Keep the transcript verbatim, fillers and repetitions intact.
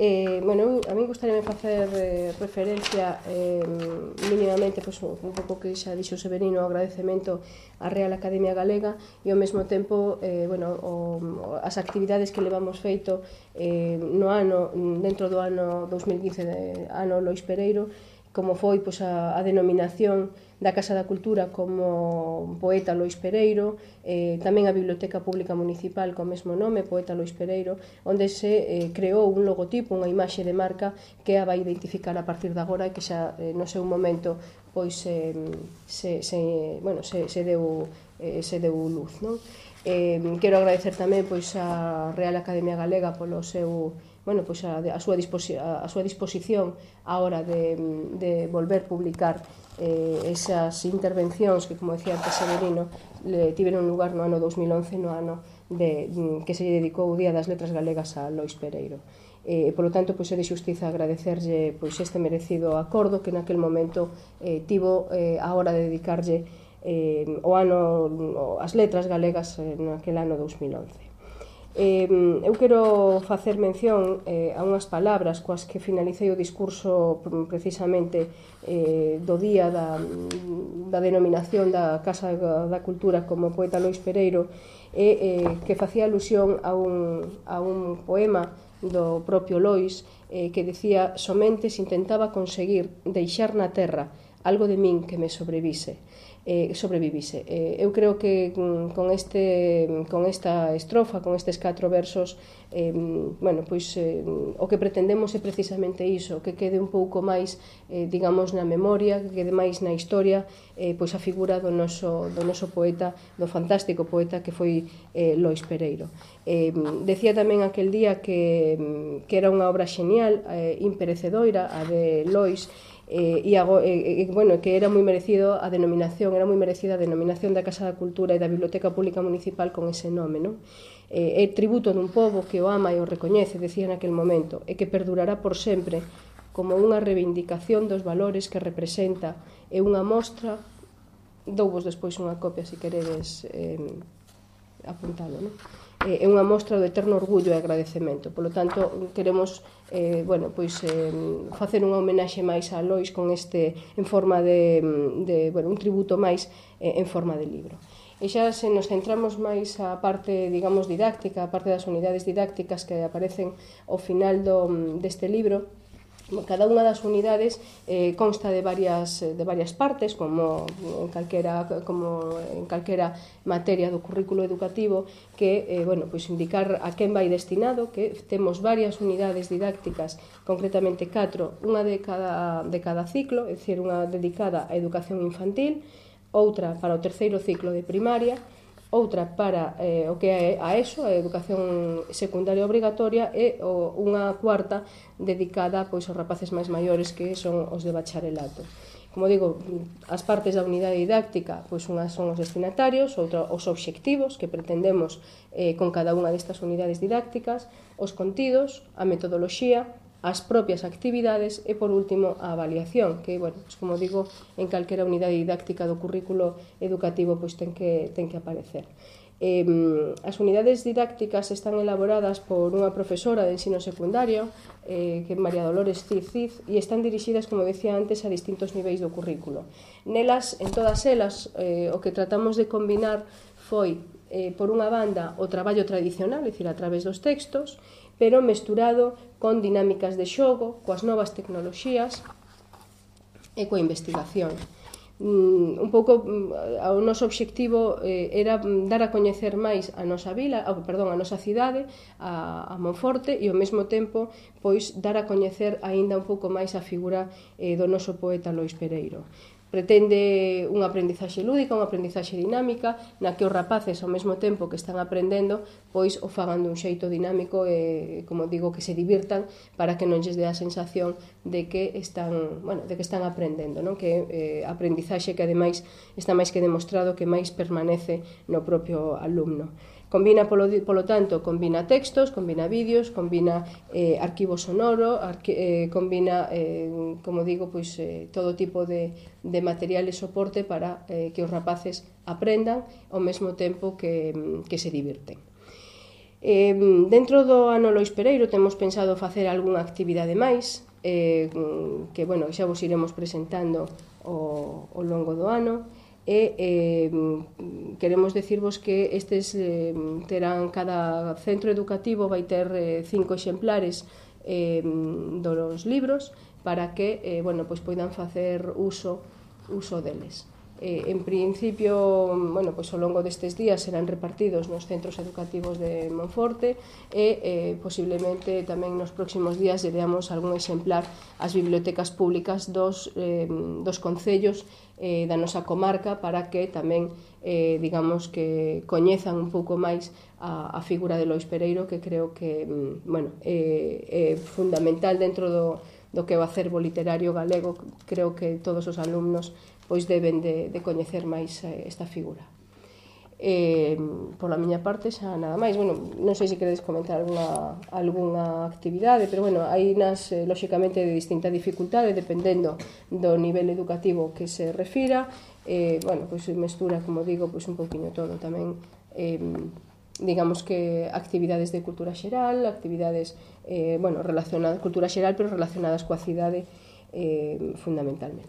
Eh, bueno, a mí gustaríame facer eh, referencia eh, mínimamente pues, un pouco que xa dixo Severino, o agradecemento á Real Academia Galega e ao mesmo tempo eh, bueno, o, as actividades que levamos feito eh, no ano, dentro do ano dos mil quince, de, ano Lois Pereiro, como foi pois, a, a denominación da Casa da Cultura como Poeta Lois Pereiro, eh, tamén a Biblioteca Pública Municipal co mesmo nome, Poeta Lois Pereiro, onde se eh, creou un logotipo, unha imaxe de marca que a vai identificar a partir de agora e que xa eh, no seu momento pois eh, se, se, bueno, se, se, deu, eh, se deu luz, non? Eh, quero agradecer tamén pois, a Real Academia Galega polo seu bueno, pois a, a, súa a, a súa disposición á hora de, de volver publicar eh, esas intervencións que, como decía antes Severino, le tiveron lugar no ano dos mil once, no ano de, que se dedicou o Día das Letras Galegas a Lois Pereiro. E, por lo tanto, pois, é de xustiza agradecerlle pois, este merecido acordo que naquel momento eh, tivo eh, a hora de dedicarlle eh, o ano, as letras galegas eh, naquel ano dos mil once. Eh, eu quero facer mención eh, a unhas palabras coas que finalicei o discurso precisamente eh, do día da, da denominación da Casa da Cultura como Poeta Lois Pereiro e eh, que facía alusión a un, a un poema do propio Lois eh, que decía: somente se intentaba conseguir deixar na terra algo de min que me sobrevise Eh, sobrevivise. Eh, eu creo que con, este, con esta estrofa, con estes catro versos, eh, bueno, pois, eh, o que pretendemos é precisamente iso, que quede un pouco máis, eh, digamos, na memoria, que quede máis na historia, eh, pois a figura do noso, do noso poeta, do fantástico poeta que foi eh, Lois Pereiro. Eh, decía tamén aquel día que, que era unha obra xenial, eh, imperecedoira, a de Lois, Eh, e, eh, bueno, que era moi merecido a denominación, era moi merecida a denominación da Casa da Cultura e da Biblioteca Pública Municipal con ese nome, non? Eh, é tributo dun pobo que o ama e o recoñece, decía naquel momento, e que perdurará por sempre como unha reivindicación dos valores que representa e unha mostra, douvos despois unha copia se queredes eh, apuntalo, non? É unha mostra do eterno orgullo e agradecemento. Por lo tanto, queremos eh, bueno, pois, eh, facer unha homenaxe máis a Lois con este en forma de, de bueno, un tributo máis eh, en forma de libro. E xa se nos centramos máis a parte, digamos, didáctica, a parte das unidades didácticas que aparecen ao final do, deste libro. Cada unha das unidades eh, consta de varias, de varias partes, como en calquera, como en calquera materia do currículo educativo, que, eh, bueno, pois indicar a quen vai destinado, que temos varias unidades didácticas, concretamente catro, unha de cada, de cada ciclo, é dicir, unha dedicada á educación infantil, outra para o terceiro ciclo de primaria, outra para eh, o que é a ESO, a educación secundaria obrigatoria, e o, unha cuarta dedicada pois, aos rapaces máis maiores, que son os de bacharelato. Como digo, as partes da unidade didáctica, pois unhas son os destinatarios, outra os obxectivos que pretendemos eh, con cada unha destas unidades didácticas, os contidos, a metodoloxía, as propias actividades e, por último, a avaliación, que, bueno, pues, como digo, en calquera unidade didáctica do currículo educativo pois, ten, que, ten que aparecer. Eh, as unidades didácticas están elaboradas por unha profesora de ensino secundario, eh, que é María Dolores Cid Cid, e están dirixidas, como decía antes, a distintos niveis do currículo. Nelas, en todas elas, eh, o que tratamos de combinar foi, eh, por unha banda, o traballo tradicional, é dicir, a través dos textos, pero mesturado con dinámicas de xogo, coas novas tecnoloxías e coa investigación. Un pouco, o noso obxectivo era dar a coñecer máis a nosa vila, perdón, a nosa cidade, a, a Monforte, e ao mesmo tempo, pois, dar a coñecer aínda un pouco máis a figura eh, do noso poeta Lois Pereiro. Pretende unha aprendizaxe lúdica, unha aprendizaxe dinámica, na que os rapaces, ao mesmo tempo que están aprendendo, pois o fagan dun xeito dinámico e, como digo, que se divirtan para que non lles dé a sensación de que están, bueno, de que están aprendendo, non? Que é eh, aprendizaxe que, ademais, está máis que demostrado que máis permanece no propio alumno. Combina, polo, polo tanto, combina textos, combina vídeos, combina eh, arquivo sonoro, arqui, eh, combina, eh, como digo, pois, eh, todo tipo de, de material e soporte para eh, que os rapaces aprendan ao mesmo tempo que, que se divirten. Eh, dentro do ano Lois Pereiro temos pensado facer algunha actividade máis, eh, que, bueno, xa vos iremos presentando ao, ao longo do ano, e eh, queremos decirvos que estes eh, terán, cada centro educativo vai ter eh, cinco exemplares eh, dos libros para que eh, bueno, pois poidan facer uso, uso deles. Eh, en principio, bueno, pois ao longo destes días serán repartidos nos centros educativos de Monforte e eh, posiblemente tamén nos próximos días lleveamos algún exemplar ás bibliotecas públicas dos, eh, dos concellos eh, da nosa comarca para que tamén, eh, digamos, que coñezan un pouco máis a, a figura de Lois Pereiro, que creo que, bueno, é, é fundamental dentro do, do que é o acervo literario galego. Creo que todos os alumnos pois deben de, de coñecer máis esta figura. Eh, pola miña parte xa nada máis. Bueno, non sei se queredes comentar alguna, alguna actividade, pero bueno, hai nas, eh, lóxicamente, de distinta dificultade, dependendo do nivel educativo que se refira. Eh, bueno, pois mestura, como digo, pois un pouquiño todo tamén, eh, digamos que actividades de cultura xeral, actividades, eh, bueno, relacionadas, cultura xeral, pero relacionadas coa cidade, eh, fundamentalmente.